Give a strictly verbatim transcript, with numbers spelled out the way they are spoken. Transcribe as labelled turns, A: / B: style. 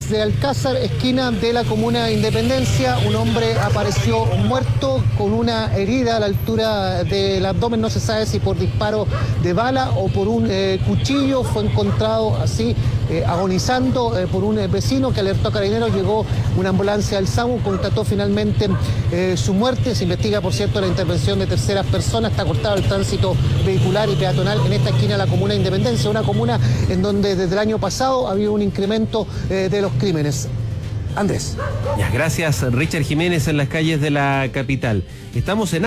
A: De Alcázar, esquina de la comuna de Independencia, un hombre apareció muerto con una herida a la altura del abdomen, no se sabe si por disparo de bala o por un eh, cuchillo, fue encontrado así eh, agonizando eh, por un eh, vecino que alertó a Carabineros, llegó una ambulancia del SAMU, constató finalmente eh, su muerte, se investiga por cierto la intervención de terceras personas, está cortado el tránsito vehicular y peatonal en esta esquina de la comuna de Independencia, una comuna en donde desde el año pasado había un incremento eh, de los crímenes. Andrés.
B: Ya, gracias, Richard Jiménez, en las calles de la capital. Estamos en